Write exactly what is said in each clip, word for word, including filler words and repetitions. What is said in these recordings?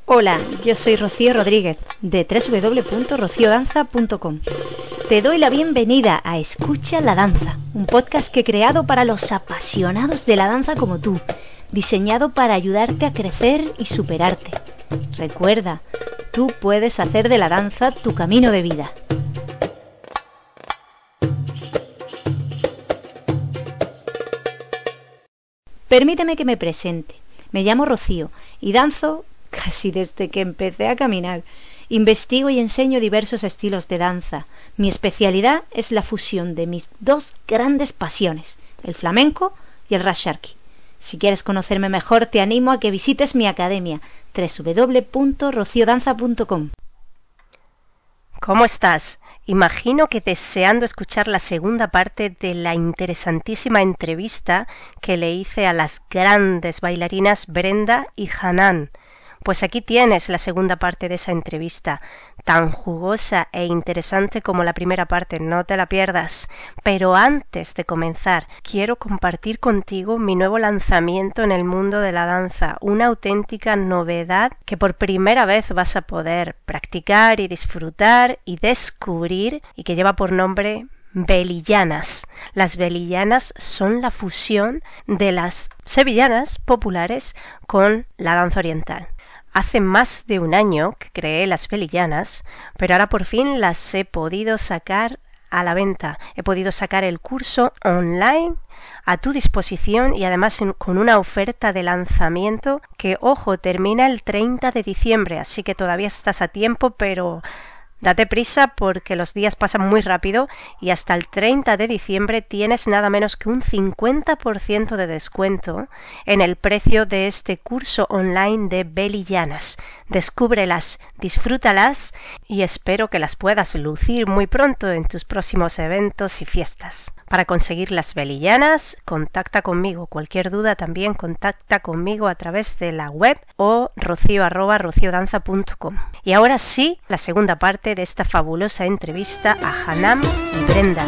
Hola, yo soy Rocío Rodríguez, de doble u doble u doble u punto rocío danza punto com. Te doy la bienvenida a Escucha la Danza, un podcast que he creado para los apasionados de la danza como tú, diseñado para ayudarte a crecer y superarte. Recuerda, tú puedes hacer de la danza tu camino de vida. Permíteme que me presente. Me llamo Rocío y danzo casi desde que empecé a caminar. Investigo y enseño diversos estilos de danza. Mi especialidad es la fusión de mis dos grandes pasiones, el flamenco y el rasharki. Si quieres conocerme mejor, te animo a que visites mi academia, doble u doble u doble u punto rocío danza punto com. ¿Cómo estás? Imagino que deseando escuchar la segunda parte de la interesantísima entrevista que le hice a las grandes bailarinas Brenda y Hanan. Pues aquí tienes la segunda parte de esa entrevista, tan jugosa e interesante como la primera parte, no te la pierdas. Pero antes de comenzar, quiero compartir contigo mi nuevo lanzamiento en el mundo de la danza, una auténtica novedad que por primera vez vas a poder practicar y disfrutar y descubrir y que lleva por nombre Velillanas. Las Velillanas son la fusión de las sevillanas populares con la danza oriental. Hace más de un año que creé las Velillanas, pero ahora por fin las he podido sacar a la venta. He podido sacar el curso online a tu disposición y además con una oferta de lanzamiento que, ojo, termina el treinta de diciembre, así que todavía estás a tiempo, pero date prisa porque los días pasan muy rápido y hasta el treinta de diciembre tienes nada menos que un cincuenta por ciento de descuento en el precio de este curso online de Velillanas. Descúbrelas, disfrútalas y espero que las puedas lucir muy pronto en tus próximos eventos y fiestas. Para conseguir las Velillanas, contacta conmigo. Cualquier duda también contacta conmigo a través de la web o rocío arroba rocío danza punto com. Y ahora sí, la segunda parte de esta fabulosa entrevista a Hanan y Brenda.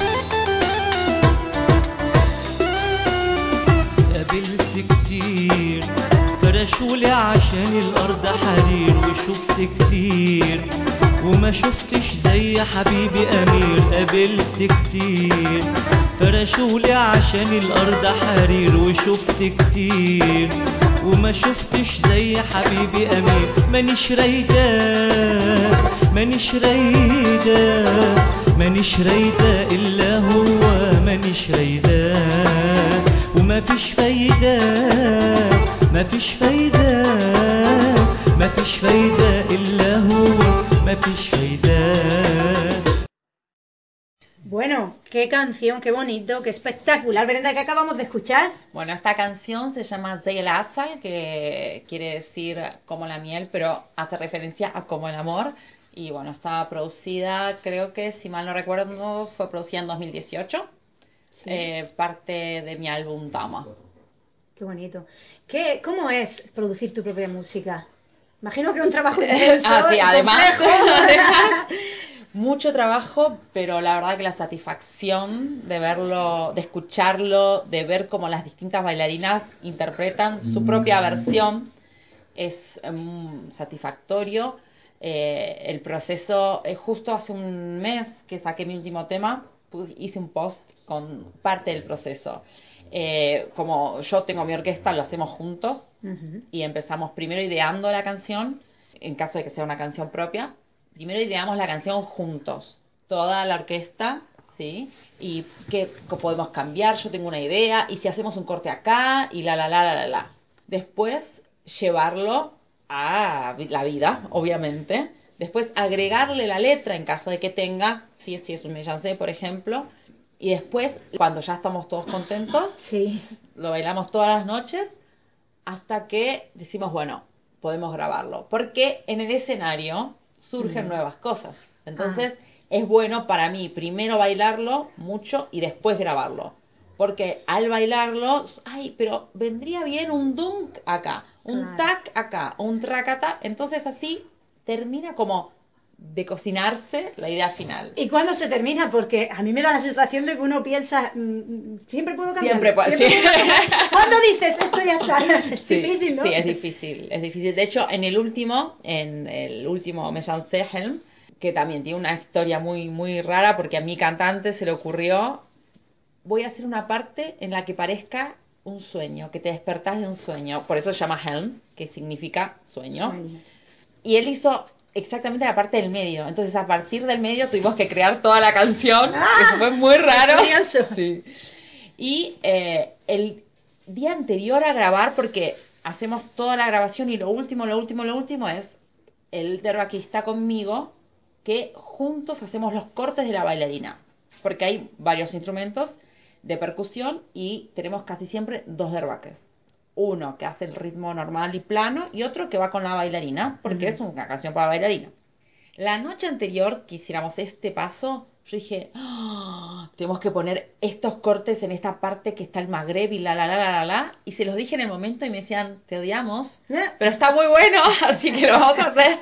قابلت كتير فرشولي عشان الأرض حرير وشفت كتير وما شفتش زي حبيبي أمير قابلت كتير فرشولي عشان الأرض حرير وشفت كتير وما شفتش زي حبيبي أمير مانيش رايدة مانيش رايدة مانيش رايدة إلا هو مانيش رايدة وما فيش فايدة ما فيش فايدة ما فيش فايدة إلا هو ما فيش فايدة. Bueno, qué canción, qué bonito, qué espectacular, Brenda, que acabamos de escuchar. Bueno, esta canción se llama Zey el Asal, que quiere decir como la miel, pero hace referencia a como el amor. Y bueno, está producida, creo que si mal no recuerdo, fue producida en dos mil dieciocho. Sí. Eh, parte de mi álbum Tama. Qué bonito. ¿Qué, ¿Cómo es producir tu propia música? Imagino que es un trabajo intenso. Ah, sí, y además, además mucho trabajo, pero la verdad que la satisfacción de verlo, de escucharlo, de ver cómo las distintas bailarinas interpretan su propia versión es um, satisfactorio. Eh, el proceso, eh, justo hace un mes que saqué mi último tema, pues, hice un post con parte del proceso. Eh, como yo tengo mi orquesta, lo hacemos juntos. Uh-huh. Y empezamos primero ideando la canción, en caso de que sea una canción propia. Primero ideamos la canción juntos, toda la orquesta, ¿sí? Y qué podemos cambiar, yo tengo una idea, y si hacemos un corte acá, y la, la, la, la, la, la. Después llevarlo a la vida, obviamente. Después agregarle la letra en caso de que tenga, ¿sí? Si es un méjansé, por ejemplo. Y después, cuando ya estamos todos contentos, sí, lo bailamos todas las noches hasta que decimos, bueno, podemos grabarlo. Porque en el escenario surgen mm. nuevas cosas. Entonces, ah. es bueno para mí primero bailarlo mucho y después grabarlo. Porque al bailarlo, ay, pero vendría bien un dunk acá, un claro. tac acá, un tracata. Entonces así termina como de cocinarse la idea final. ¿Y cuándo se termina? Porque a mí me da la sensación de que uno piensa, mmm, siempre puedo cambiar. Siempre puedo, sí. ¿Cuándo dices esto ya está? Es sí, difícil, ¿no? Sí, es difícil, es difícil. De hecho, en el último, en el último Mechansehen, que también tiene una historia muy, muy rara, porque a mi cantante se le ocurrió, voy a hacer una parte en la que parezca un sueño, que te despertás de un sueño. Por eso se llama Helm, que significa sueño. sueño. Y él hizo exactamente la parte del medio. Entonces, a partir del medio tuvimos que crear toda la canción. ¡Ah! Eso fue muy raro. Sí. Y eh, el día anterior a grabar, porque hacemos toda la grabación y lo último, lo último, lo último es el derba que está conmigo, que juntos hacemos los cortes de la bailarina. Porque hay varios instrumentos de percusión y tenemos casi siempre dos derbaques. Uno que hace el ritmo normal y plano y otro que va con la bailarina, porque uh-huh. es una canción para bailarina. La noche anterior que hiciéramos este paso, yo dije, oh, tenemos que poner estos cortes en esta parte que está el Magreb y la la la la la la, y se los dije en el momento y me decían, te odiamos, pero está muy bueno, así que lo vamos a hacer.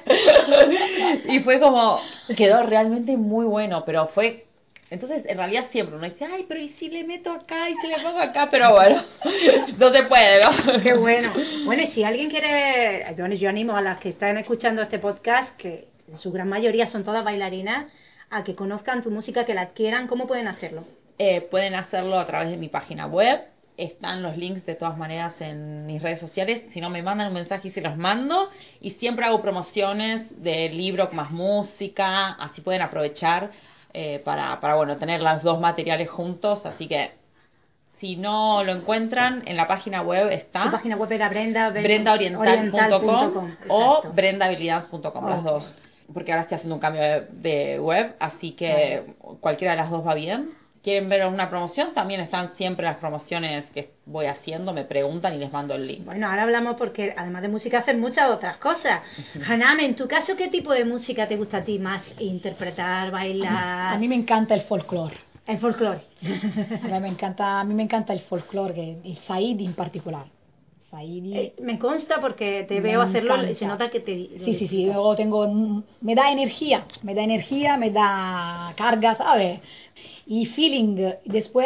Y fue como, quedó realmente muy bueno, pero fue... Entonces, en realidad siempre uno dice, ay, pero ¿y si le meto acá y si le pongo acá? Pero bueno, no se puede, ¿no? Qué bueno. Bueno, y si alguien quiere, bueno, yo animo a las que están escuchando este podcast, que en su gran mayoría son todas bailarinas, a que conozcan tu música, que la adquieran. ¿Cómo pueden hacerlo? Eh, pueden hacerlo a través de mi página web. Están los links de todas maneras en mis redes sociales. Si no, me mandan un mensaje y se los mando. Y siempre hago promociones de libro más música. Así pueden aprovechar eh, para, para bueno, tener los dos materiales juntos. Así que si no lo encuentran, en la página web está. Tu página web era Brenda, brenda oriental punto com o brenda belly dance punto com, okay. Las dos. Porque ahora estoy haciendo un cambio de, de web, así que vale. Cualquiera de las dos va bien. ¿Quieren ver una promoción? También están siempre las promociones que voy haciendo, me preguntan y les mando el link. Bueno, ahora hablamos porque además de música hacen muchas otras cosas. Uh-huh. Haname, en tu caso, ¿qué tipo de música te gusta a ti más interpretar, bailar? A mí, a mí me encanta el folclore. El folclore. A mí me encanta, a mí me encanta el folclore, el Saidi en particular. Saidi. Eh, me consta porque te veo hacerlo encanta. Y se nota que te... Sí, sí, sí, yo tengo, me da energía, me da energía, me da carga, ¿sabes? Y feeling. Después,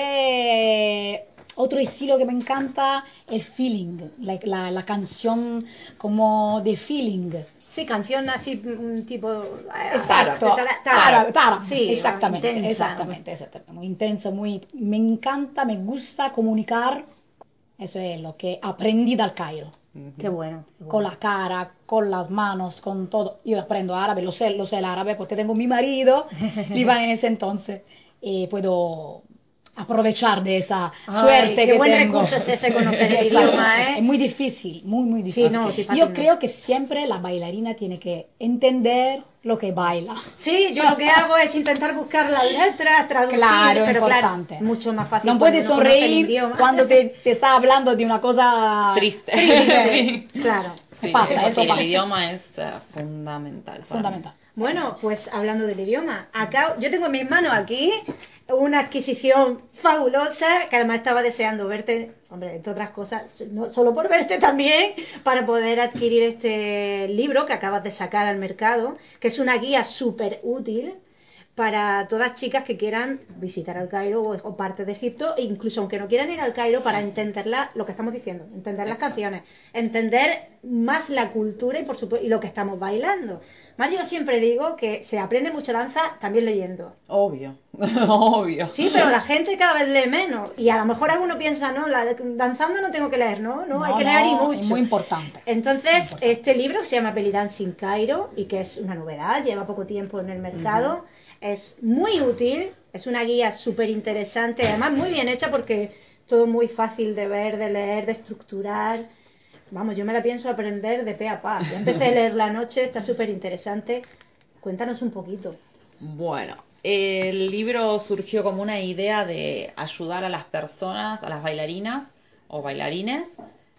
otro estilo que me encanta, el feeling, la, la, la canción como de feeling. Sí, canción así, un tipo... Exacto, tara, tara, tara. Sí, exactamente, intensa, exactamente, exactamente, muy intenso, muy... Me encanta, me gusta comunicar, eso es lo que aprendí del Cairo. Uh-huh. Qué bueno, qué bueno. Con la cara, con las manos, con todo. Yo aprendo árabe, lo sé, lo sé el árabe porque tengo mi marido libanés, entonces eh, puedo aprovechar de esa Ay, suerte qué que buen tengo. recurso es ese conocer el idioma, ¿eh? Es muy difícil, muy, muy difícil. Sí, no, sí, yo creo que siempre la bailarina tiene que entender lo que baila. Sí, yo lo que hago es intentar buscar las letras, traducir, claro, pero importante. Claro, mucho más fácil. No puedes sonreír cuando te, te está hablando de una cosa triste. triste. Sí. Claro. Sí, pasa, eso, eso pasa. El idioma es uh, fundamental. Fundamental. Bueno, pues hablando del idioma, acá yo tengo en mis manos aquí una adquisición fabulosa, que además estaba deseando verte, hombre, entre otras cosas, no solo por verte también, para poder adquirir este libro que acabas de sacar al mercado, que es una guía súper útil para todas chicas que quieran visitar el Cairo o, o parte de Egipto, e incluso aunque no quieran ir al Cairo, para entenderla, lo que estamos diciendo, entender las canciones, entender más la cultura y por supuesto y lo que estamos bailando. Más yo siempre digo que se aprende mucha danza también leyendo. Obvio, obvio. Sí, pero la gente cada vez lee menos y a lo mejor alguno piensa, no, la, danzando no tengo que leer, no, no, no hay que leer no, y mucho. Es muy importante. Entonces, muy importante. Este libro que se llama Belly Dancing Cairo y que es una novedad, lleva poco tiempo en el mercado. Uh-huh. Es muy útil, es una guía súper interesante, además muy bien hecha porque todo muy fácil de ver, de leer, de estructurar. Vamos, yo me la pienso aprender de pe a pa. Ya empecé a leerla anoche, está súper interesante. Cuéntanos un poquito. Bueno, el libro surgió como una idea de ayudar a las personas, a las bailarinas o bailarines,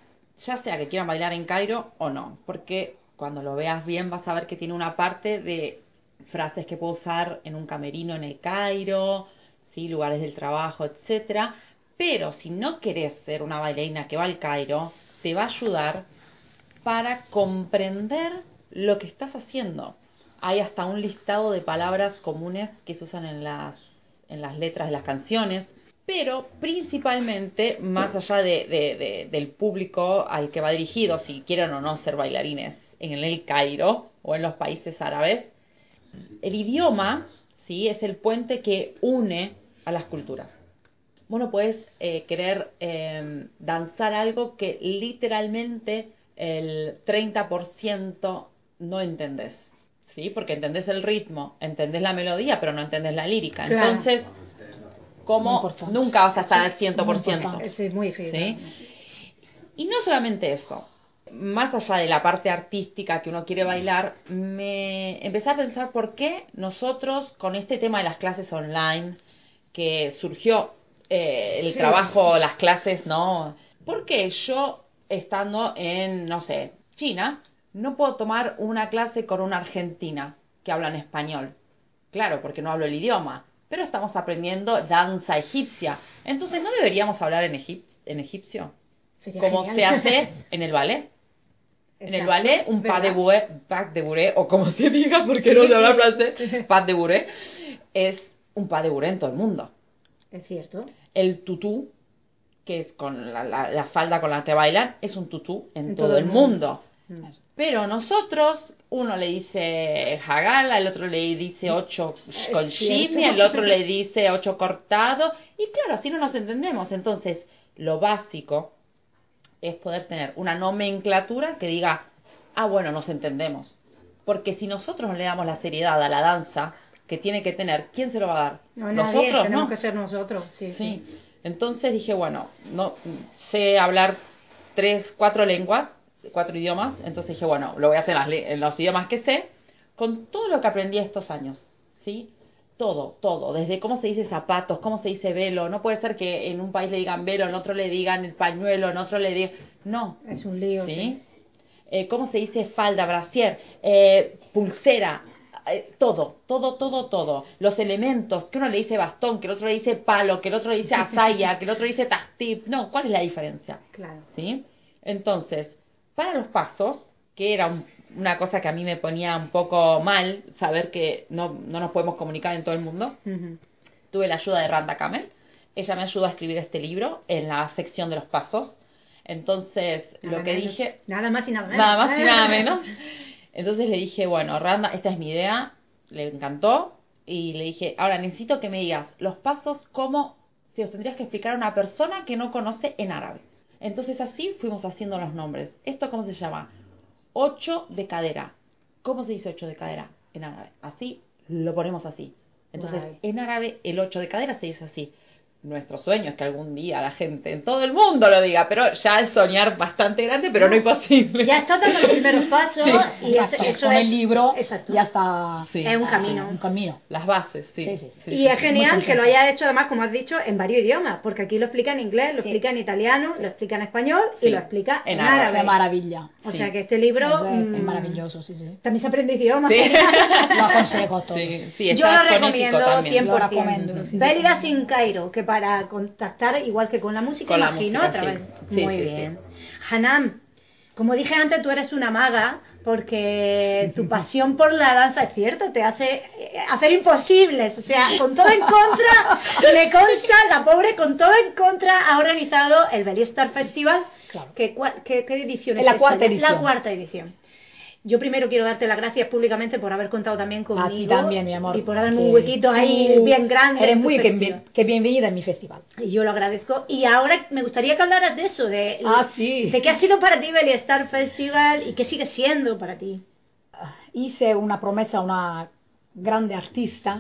ya sea que quieran bailar en Cairo o no, porque cuando lo veas bien vas a ver que tiene una parte de frases que puedo usar en un camerino en el Cairo, ¿sí? Lugares del trabajo, etcétera. Pero si no querés ser una bailarina que va al Cairo, te va a ayudar para comprender lo que estás haciendo. hay hasta un listado de palabras comunes que se usan en las, en las letras de las canciones, pero principalmente, más allá de, de, de, del público al que va dirigido, si quieren o no ser bailarines en el Cairo o en los países árabes, el idioma, ¿sí?, es el puente que une a las culturas. Vos no podés eh, querer eh, danzar algo que literalmente el treinta por ciento no entendés, ¿sí? Porque entendés el ritmo, entendés la melodía, pero no entendés la lírica. Claro. Entonces, como nunca vas a estar al cien por ciento. Sí, muy difícil. ¿Sí? Y no solamente eso. Más allá de la parte artística que uno quiere bailar, me empecé a pensar por qué nosotros, con este tema de las clases online, que surgió eh, el Sí. trabajo, las clases, ¿no? ¿Por qué yo, estando en, no sé, China, no puedo tomar una clase con una argentina que habla en español? Claro, porque no hablo el idioma, pero estamos aprendiendo danza egipcia. Entonces, ¿no deberíamos hablar en, egip en egipcio? Sería Como genial. se hace en el ballet. En el Exacto, ballet, un pas de ¿verdad? bourrée, pas de bourrée, o como se diga, porque Sí, no se habla sí. francés, pas de bourrée, es un pas de bourrée en todo el mundo. Es cierto. El tutú, que es con la, la, la falda con la que bailan, es un tutú en, En todo, todo el el mundo. mundo. Pero nosotros, uno le dice jagala, el otro le dice ocho con Es cierto. shimmy, el otro le dice ocho cortado, y claro, así no nos entendemos. Entonces, lo básico es poder tener una nomenclatura que diga, ah, bueno, nos entendemos. Porque si nosotros no le damos la seriedad a la danza que tiene que tener, ¿quién se lo va a dar? No, Nosotros, nadie, tenemos ¿no? que ser nosotros. Sí, Sí. sí. Entonces dije, bueno, no sé hablar tres, cuatro lenguas, cuatro idiomas. Entonces dije, bueno, lo voy a hacer en, las, en los idiomas que sé, con todo lo que aprendí estos años, ¿sí? Todo, todo, desde cómo se dice zapatos, cómo se dice velo. No puede ser que en un país le digan velo, en otro le digan el pañuelo, en otro le digan... No. Es un lío, ¿Sí? sí. Eh, cómo se dice falda, brasier, eh, pulsera, eh, todo, todo, todo, todo. Los elementos, que uno le dice bastón, que el otro le dice palo, que el otro le dice asaya, que el otro le dice tastip. No, ¿cuál es la diferencia? Claro. ¿Sí? Entonces, para los pasos, que era un, una cosa que a mí me ponía un poco mal, saber que no, no nos podemos comunicar en todo el mundo, Uh-huh. tuve la ayuda de Randa Kamel. Ella me ayudó a escribir este libro en la sección de los pasos. Entonces, Nada lo que menos, dije... Nada más y nada menos. Nada más y nada menos. Entonces le dije, bueno, Randa, esta es mi idea. Le encantó. Y le dije, ahora necesito que me digas los pasos como si os tendrías que explicar a una persona que no conoce en árabe. Entonces así fuimos haciendo los nombres. ¿Esto cómo se llama? Ocho de cadera. ¿Cómo se dice ocho de cadera en árabe? Así lo ponemos así. Entonces, Guay. en árabe el ocho de cadera se dice así. Nuestro sueño es que algún día la gente en todo el mundo lo diga, pero ya es soñar bastante grande, pero no imposible. Ya estás dando los primeros pasos Sí. y eso, Exacto, eso con es el libro exacto. ya está. Sí. Es un camino. Un camino. Las bases, sí. Sí, sí, sí. Sí, Y sí, es sí. genial Muy que lo contenta. hayas hecho, además, como has dicho, en varios idiomas, porque aquí lo explica en inglés, lo Sí. explica en italiano, lo explica en español Sí. y lo explica en, En árabe. árabe. Qué maravilla. O Sí. sea que este libro Eso es, es mm, maravilloso, sí, sí. también se aprende idiomas. Sí. Lo aconsejo a todos. Sí, sí, Yo está lo fonético recomiendo también. cien por Lo ciento. recomiendo, sí, sí. Bélida sin Cairo, que para contactar igual que con la música, Con la imagino, música, a través. sí. Sí, Muy sí, bien. Hanam, como dije antes, tú eres una maga porque tu pasión por la danza, es cierto, te hace eh, hacer imposibles. O sea, con todo en contra, me consta, la pobre, con todo en contra, ha organizado el Belly Star Festival. Claro. ¿Qué, cua- qué, qué edición Es es la esta cuarta ya? edición. La cuarta edición. Yo primero quiero darte las gracias públicamente por haber contado también conmigo. A ti también, mi amor. Y por darme que un huequito ahí tú bien grande. Eres en tu muy que, festival. bien- que bienvenida en mi festival. Y yo lo agradezco. Y ahora me gustaría que hablaras de eso, de, Ah, sí. de qué ha sido para ti Belly Star Festival y qué sigue siendo para ti. Hice una promesa a una grande artista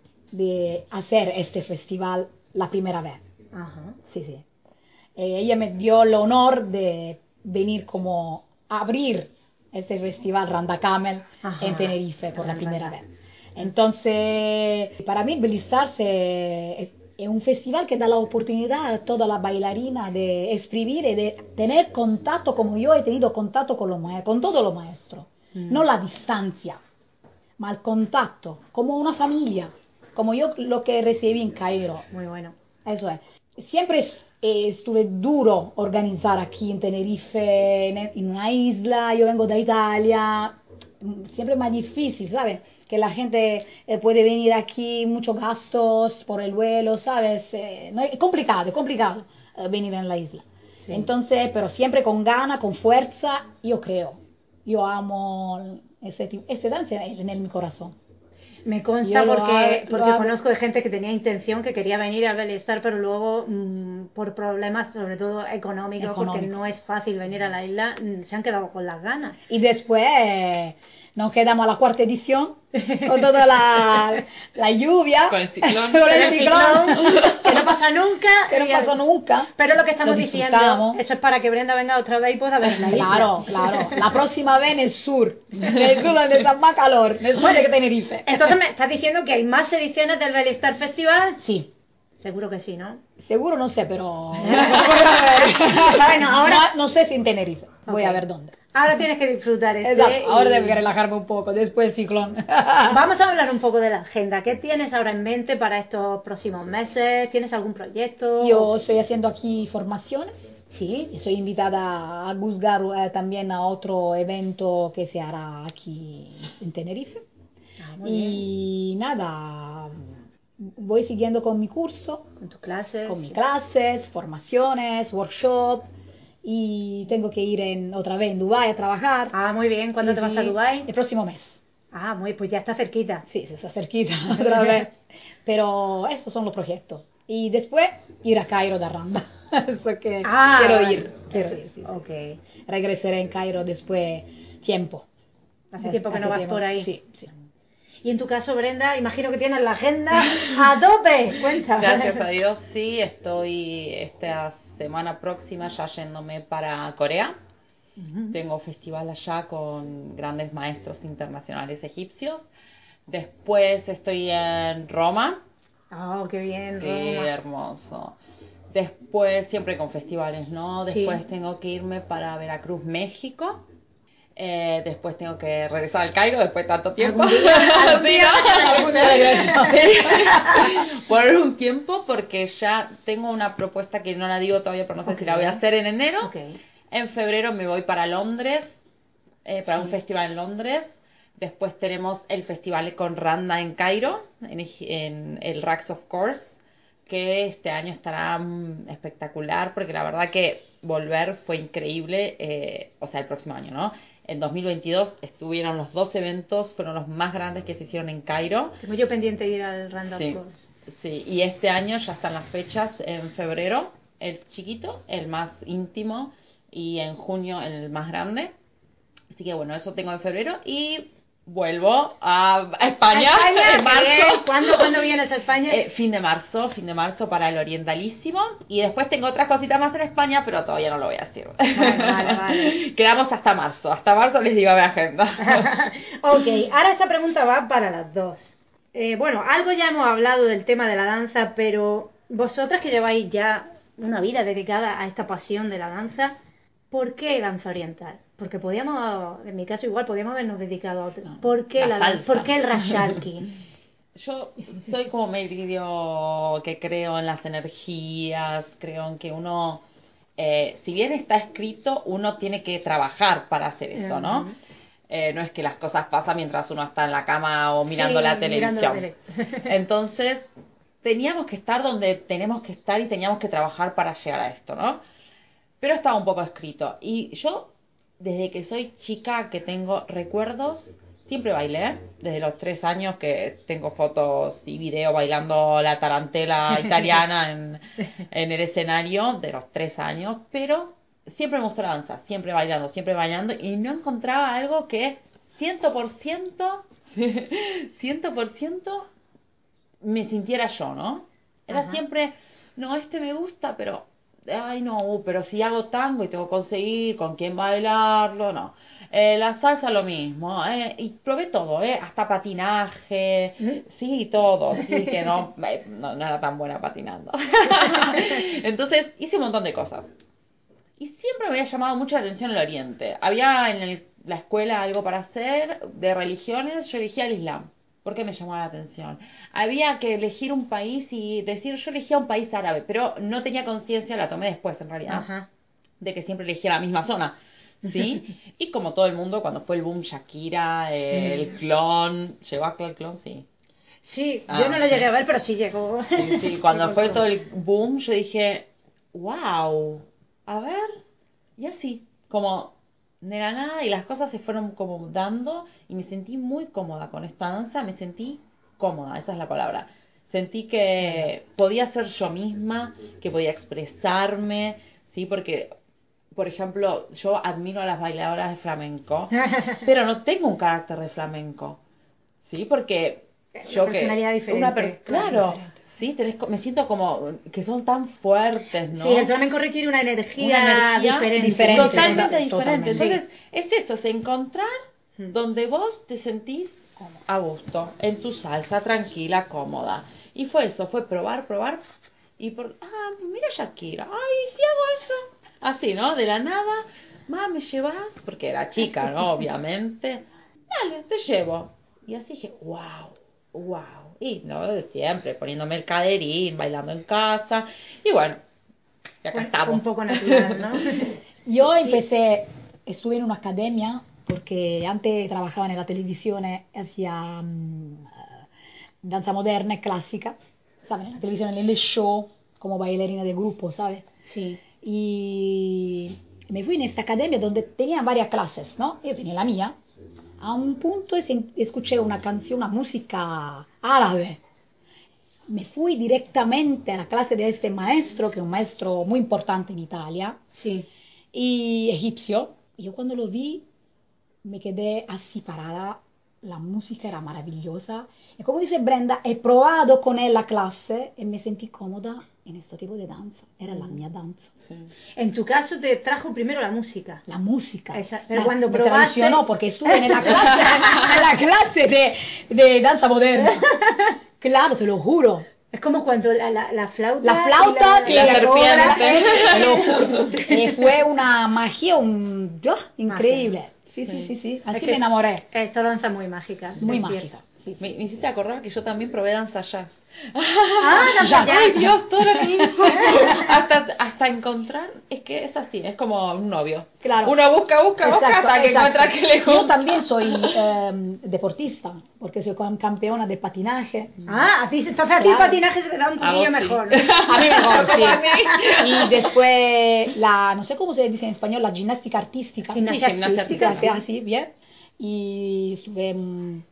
de hacer este festival la primera vez. Ajá. Sí, sí. Eh, ella me dio el honor de venir como a abrir este festival Randa Kamel Ajá. en Tenerife por la Randa primera Kamel. vez. Entonces, para mí Belly Stars es, es un festival que da la oportunidad a toda la bailarina de exprimir y de tener contacto como yo he tenido contacto con, los ma- con todos los maestros. Mm. No la distancia, ma el contacto, como una familia, como yo lo que recibí en Cairo. Muy bueno. Eso es. Siempre es- eh, estuve duro organizar aquí en Tenerife, en, en una isla, yo vengo de Italia, siempre más difícil, ¿sabes? Que la gente eh, puede venir aquí, muchos gastos por el vuelo, ¿sabes? Eh, no, es complicado, es complicado eh, venir en la isla. Sí. Entonces, pero siempre con ganas, con fuerza, yo creo. Yo amo este, ti- este danza en, en mi corazón. Me consta Yo lo porque, hago- lo porque hago. conozco de gente que tenía intención, que quería venir a Bellestar, pero luego mm, por problemas, sobre todo económicos, porque Económico. no es fácil venir a la isla, mm, se han quedado con las ganas. Y después eh, nos quedamos a la cuarta edición con toda la, la lluvia. Con el ciclón. Con el El ciclón. ciclón, que no pasa nunca. Que no y- pasó nunca. Pero lo que estamos Lo diciendo, disfrutamos. eso es para que Brenda venga otra vez y pueda ver la isla. Claro, claro. La próxima vez en el sur. En el sur donde está más calor. En el sur de Tenerife. Entonces me estás diciendo que hay más ediciones del Bellestar Festival. Sí. Seguro que sí, ¿no? Seguro no sé, pero... Bueno, ahora- No, no sé si en Tenerife. Voy Ok. a ver dónde. Ahora tienes que disfrutar este. Exacto. Ahora y- tengo que relajarme un poco. Después ciclón. Vamos a hablar un poco de la agenda. ¿Qué tienes ahora en mente para estos próximos meses? ¿Tienes algún proyecto? Yo estoy haciendo aquí formaciones. Sí. Y soy invitada a juzgar eh, también a otro evento que se hará aquí en Tenerife. Ah, muy bien. Y nada, voy siguiendo con mi curso, Con tus clases. con mis clases, formaciones, workshop. Y tengo que ir en, otra vez en Dubái a trabajar. Ah, muy bien. ¿Cuándo Sí, te vas sí, a Dubái? El próximo mes. Ah, muy, pues ya está cerquita. Sí, se está cerquita otra vez. Pero esos son los proyectos. Y después ir a Cairo de Ramba. Eso que Ah, quiero vale. ir. Quiero Sí, ir, sí, sí. ok. Regresaré en Cairo después tiempo. Hace tiempo que no Hace vas tiempo- por ahí. Sí, sí. Y en tu caso, Brenda, imagino que tienes la agenda a tope. Cuenta. Gracias a Dios, sí, estoy esta semana próxima ya yéndome para Corea. Tengo festival allá con grandes maestros internacionales egipcios. Después estoy en Roma. Oh, qué bien, Sí, Roma. hermoso. Después siempre con festivales, ¿no? Sí. Después tengo que irme para Veracruz, México. Eh, después tengo que regresar al Cairo después de tanto tiempo. Algún día, algún Sí, día, ¿no? algún día regreso. Por un tiempo, porque ya tengo una propuesta que no la digo todavía, pero no sé Ok. si la voy a hacer en enero. Ok. En febrero me voy para Londres, eh, para Sí. un festival en Londres. Después tenemos el festival con Randa en Cairo, en, Eg- en el Rax of Course, que este año estará mm, espectacular, porque la verdad que volver fue increíble, eh, o sea, el próximo año, ¿no? En dos mil veintidós estuvieron los dos eventos, fueron los más grandes que se hicieron en Cairo. Tengo yo pendiente de ir al Random Sí, Course. sí, y este año ya están las fechas, en febrero el chiquito, el más íntimo, y en junio el más grande. Así que bueno, eso tengo en febrero y vuelvo a, a España, ¿A España? en Qué marzo. bien. ¿Cuándo, ¿Cuándo vienes a España? Eh, fin de marzo, fin de marzo para el Orientalísimo. Y después tengo otras cositas más en España, pero todavía no lo voy a decir. Vale, vale, vale. Quedamos hasta marzo. Hasta marzo les digo a mi agenda. Ok, ahora esta pregunta va para las dos. Eh, bueno, algo ya hemos hablado del tema de la danza, pero vosotras que lleváis ya una vida dedicada a esta pasión de la danza, ¿por qué danza oriental? Porque podíamos, en mi caso igual, podíamos habernos dedicado a otro. ¿Por qué La la, dan- salsa. ¿Por qué el rasharki? Yo soy como medio que creo en las energías, creo en que uno, eh, si bien está escrito, uno tiene que trabajar para hacer eso, ¿no? Ujú. Eh, no es que las cosas pasan mientras uno está en la cama o mirando Sí, la mirando la televisión. tele. Entonces, teníamos que estar donde tenemos que estar y teníamos que trabajar para llegar a esto, ¿no? Pero estaba un poco escrito. Y yo, desde que soy chica, que tengo recuerdos, siempre bailé. Desde los tres años que tengo fotos y video bailando la tarantela italiana en, en el escenario, de los tres años. Pero siempre me gustó la danza, siempre bailando, siempre bailando. Y no encontraba algo que ciento por ciento, ciento por ciento me sintiera yo, ¿no? Era Ajá. siempre, no, este me gusta, pero, ay, no, pero si hago tango y tengo que conseguir con quién bailarlo, no. Eh, la salsa lo mismo, eh, y probé todo, eh, hasta patinaje, sí, todo, sí, que no, eh, no, no era tan buena patinando. Entonces hice un montón de cosas. Y siempre me había llamado mucho la atención el Oriente. Había en el- la escuela algo para hacer de religiones, yo elegía el Islam. ¿Por qué me llamaba la atención? Había que elegir un país y decir, yo elegía un país árabe, pero no tenía conciencia, la tomé después en realidad, Ajá. de que siempre elegía la misma zona. ¿sí? Y como todo el mundo, cuando fue el boom Shakira, eh, el clon, ¿llegó a el clon? Sí. Sí, Ah, yo no lo sí. llegué a ver, pero sí llegó. Sí, sí, cuando Llegó fue el todo clon. el boom, yo dije, wow, a ver, y así, como de la nada, y las cosas se fueron como dando, y me sentí muy cómoda con esta danza, me sentí cómoda, esa es la palabra. Sentí que podía ser yo misma, que podía expresarme, ¿sí? Porque, por ejemplo, yo admiro a las bailadoras de flamenco, pero no tengo un carácter de flamenco, ¿sí? Porque Una yo personalidad que... diferente, Una per- claro, claro, diferente. sí, tenés, co- me siento como que son tan fuertes, ¿no? Sí, el flamenco requiere una energía, Una energía diferente. diferente, totalmente total- diferente. totalmente. Entonces, es eso, es encontrar Mm. donde vos te sentís a gusto, en tu salsa, tranquila, cómoda. Y fue eso, fue probar, probar. Y por, ah, mira Shakira, ay, si hago eso. Así, ¿no? De la nada, ma, ¿me llevas? Porque era chica, ¿no? Obviamente. Dale, te llevo. Y así dije, wow, wow. Y no, de siempre, poniéndome el caderín, bailando en casa. Y bueno, y acá Fue, fue estamos. un poco natural, ¿no? Yo empecé, estuve en una academia porque antes trabajaba en la televisión, hacía mm, eh, danza moderna y clásica, ¿sabes? En la televisión, en el show, como bailarina de grupo, ¿sabes? Sí. Y me fui en esta academia donde tenían varias clases, ¿no? Yo tenía la mía. A un punto sen- escuché una canción, una música árabe. Me fui directamente a la clase de este maestro, que es un maestro muy importante en Italia, Sí. y egipcio. Y yo cuando lo vi me quedé así parada, la música era maravillosa. Y como dice Brenda, he probado con él la clase y me sentí cómoda en este tipo de danza. Era la mía danza. Sí. En tu caso te trajo primero la música. La música. Esa- pero Me- cuando me probaste- traicionó porque estuve en la clase, en la clase de, de danza moderna. Claro, te lo juro. Es como cuando la, la, la flauta. La flauta y te la serpiente. cobra, es- te lo juro. Eh, fue una magia, un ¡ah! Increíble. Sí, sí, Sí. sí, sí. Es Así que me enamoré. Esta danza es muy mágica. Muy es mágica. cierto. Sí, sí, Me, sí, me hiciste acordar que yo también probé danza jazz. Ah, danza Ya. Ay, jazz. Dios, todo lo que hice. hasta, hasta encontrar, es que es así, es como un novio. Claro. Uno busca, busca, busca Exacto, hasta que exacto. encuentra que le gusta. Yo también soy eh, deportista, porque soy cam- campeona de patinaje. Ah, así, entonces a ti el Claro. patinaje se te da un A poquillo vos sí. mejor. A mí mejor, Como sí. a mí. Y después, la, no sé cómo se dice en español, la gimnástica artística. Gimnasia Sí, gimnasia artística. artística. Así, bien. Y estuve mm,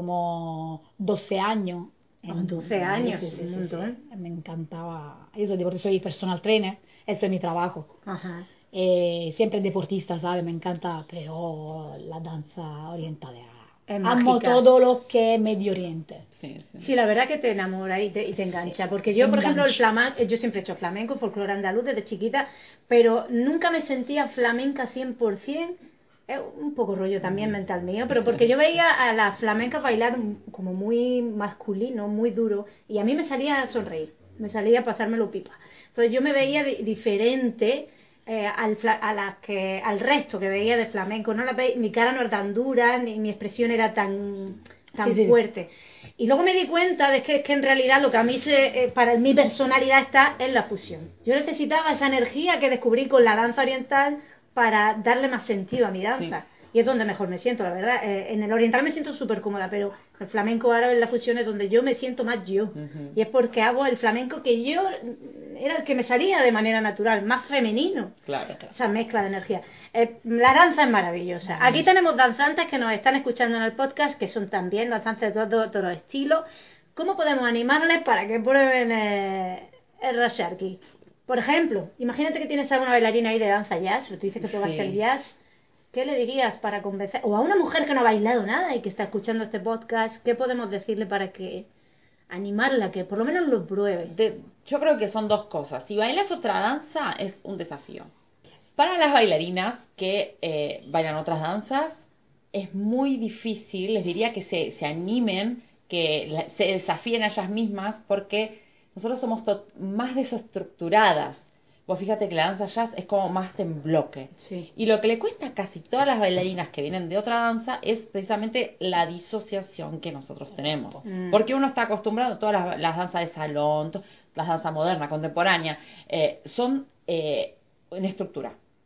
como doce años. Oh, doce años, Sí, sí, un sí, sí, montón. sí. Me encantaba. Yo soy deportista, soy personal trainer, eso es mi trabajo. Ajá. Eh, siempre deportista, ¿sabes? Me encanta, pero la danza oriental. Es Amo mágica. todo lo que es Medio Oriente. Sí, sí. Sí, la verdad que te enamora y te, y te engancha. Sí, Porque yo, por ejemplo, el engancha. flamenco, yo siempre he hecho flamenco, folclore andaluz desde chiquita, pero nunca me sentía flamenca cien por ciento. Es un poco rollo también mental mío, pero porque yo veía a las flamencas bailar como muy masculino, muy duro, y a mí me salía a sonreír, me salía a pasármelo pipa. Entonces yo me veía di- diferente eh, al, fla- a las que, al resto que veía de flamenco. No la ve- mi cara no era tan dura, ni mi expresión era tan, tan Sí, sí, sí. fuerte. Y luego me di cuenta de que, es que en realidad lo que a mí se, eh, para mi personalidad está en la fusión. Yo necesitaba esa energía que descubrí con la danza oriental para darle más sentido a mi danza. Y es donde mejor me siento, la verdad. Eh, en el oriental me siento súper cómoda, pero el flamenco árabe en la fusión es donde yo me siento más yo. Ujú. Y es porque hago el flamenco que yo era el que me salía de manera natural, más femenino. Claro. Esa mezcla de energía. Eh, la danza es maravillosa. Aquí tenemos danzantes que nos están escuchando en el podcast, que son también danzantes de todo, todo estilo. ¿Cómo podemos animarles para que prueben eh, el Rasharki? Por ejemplo, imagínate que tienes a una bailarina ahí de danza jazz, tú dices que probaste Sí. el jazz. ¿Qué le dirías para convencer? O a una mujer que no ha bailado nada y que está escuchando este podcast, ¿qué podemos decirle para que animarla, que por lo menos lo pruebe? De- yo creo que son dos cosas. Si bailas otra danza, es un desafío. Para las bailarinas que eh, bailan otras danzas, es muy difícil. Les diría que se, se animen, que la- se desafíen a ellas mismas, porque nosotros somos to- más desestructuradas. Vos fíjate que la danza jazz es como más en bloque. Sí. Y lo que le cuesta a casi todas las bailarinas que vienen de otra danza es precisamente la disociación que nosotros tenemos. Mm. Porque uno está acostumbrado a todas las, las danzas de salón, to- las danzas modernas, contemporáneas, eh, son eh, en estructura.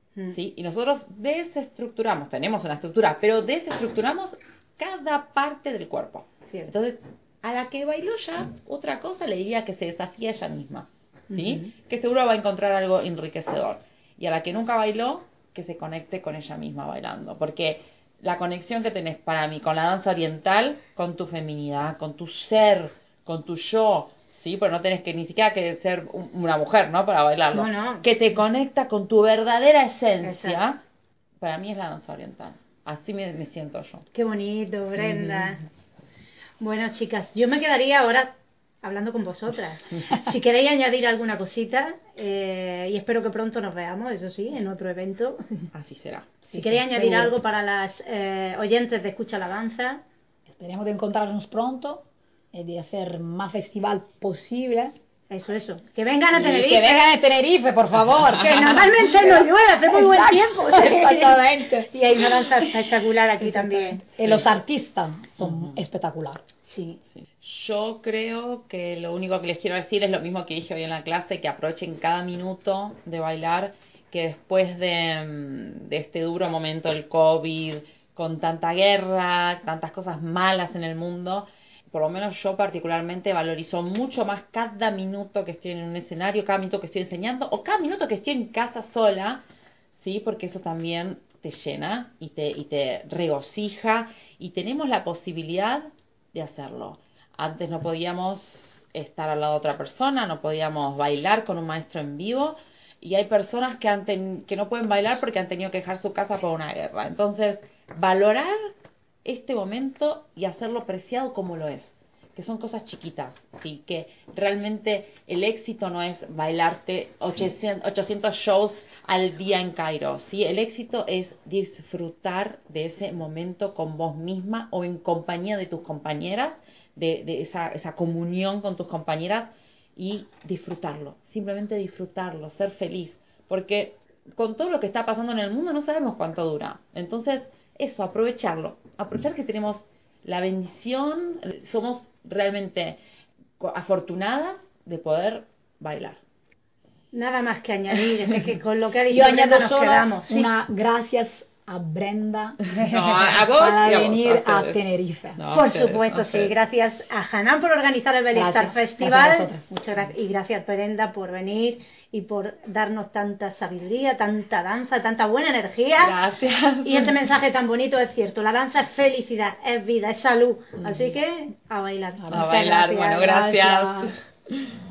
Mm. ¿Sí? Y nosotros desestructuramos, tenemos una estructura, pero desestructuramos cada parte del cuerpo. Cierto. Entonces, a la que bailó ya otra cosa, le diría que se desafíe ella misma, ¿sí? Uh-huh. Que seguro va a encontrar algo enriquecedor. Y a la que nunca bailó, que se conecte con ella misma bailando. Porque la conexión que tenés para mí con la danza oriental, con tu feminidad, con tu ser, con tu yo, ¿sí? Pero no tenés que ni siquiera que ser una mujer, ¿no? Para bailarlo. No, no. Que te conecta con tu verdadera esencia. Exacto. Para mí es la danza oriental. Así me, me siento yo. Qué bonito, Brenda. Uh-huh. Bueno, chicas, yo me quedaría ahora hablando con vosotras. Si queréis añadir alguna cosita, eh, y espero que pronto nos veamos, eso sí, en otro evento. Así será. Si Sí, queréis sí, añadir seguro. algo para las eh, oyentes de Escucha la Danza. Esperemos de encontrarnos pronto y de hacer más festival posible. Eso, eso. Que vengan a Tenerife. Que vengan a Tenerife, por favor. Que normalmente no llueve, hace muy buen tiempo. Exactamente. Y hay una danza espectacular aquí también. Sí. Y los artistas son uh-huh. espectaculares. Sí. sí. Yo creo que lo único que les quiero decir es lo mismo que dije hoy en la clase, que aprovechen cada minuto de bailar, que después de, de este duro momento del COVID, con tanta guerra, tantas cosas malas en el mundo, por lo menos yo particularmente valorizo mucho más cada minuto que estoy en un escenario, cada minuto que estoy enseñando o cada minuto que estoy en casa sola, ¿sí? Porque eso también te llena y te, y te regocija y tenemos la posibilidad de hacerlo. Antes no podíamos estar al lado de otra persona, no podíamos bailar con un maestro en vivo y hay personas que, han ten, que no pueden bailar porque han tenido que dejar su casa por una guerra. Entonces, valorar este momento y hacerlo preciado como lo es, que son cosas chiquitas, sí, que realmente el éxito no es bailarte ochocientos shows al día en Cairo, sí, el éxito es disfrutar de ese momento con vos misma o en compañía de tus compañeras, de, de esa, esa comunión con tus compañeras y disfrutarlo, simplemente disfrutarlo, ser feliz, porque con todo lo que está pasando en el mundo no sabemos cuánto dura, entonces eso, aprovecharlo, aprovechar que tenemos la bendición, somos realmente afortunadas de poder bailar. Nada más que añadir, es que con lo que ha dicho Yo Brenda añado nos solo quedamos. ¿Sí? Una gracias a Brenda no, a, a vos para y a venir vos, a, a Tenerife. No, por ustedes, supuesto, sí. Gracias a Hanan por organizar el Belly Star Festival. Gracias a vosotras. Muchas gracias. Y gracias, Brenda, por venir y por darnos tanta sabiduría, tanta danza, tanta buena energía. Gracias. Y ese mensaje tan bonito es cierto. La danza es felicidad, es vida, es salud. Así que a bailar. A Muchas bailar, gracias. bueno, gracias. Gracias.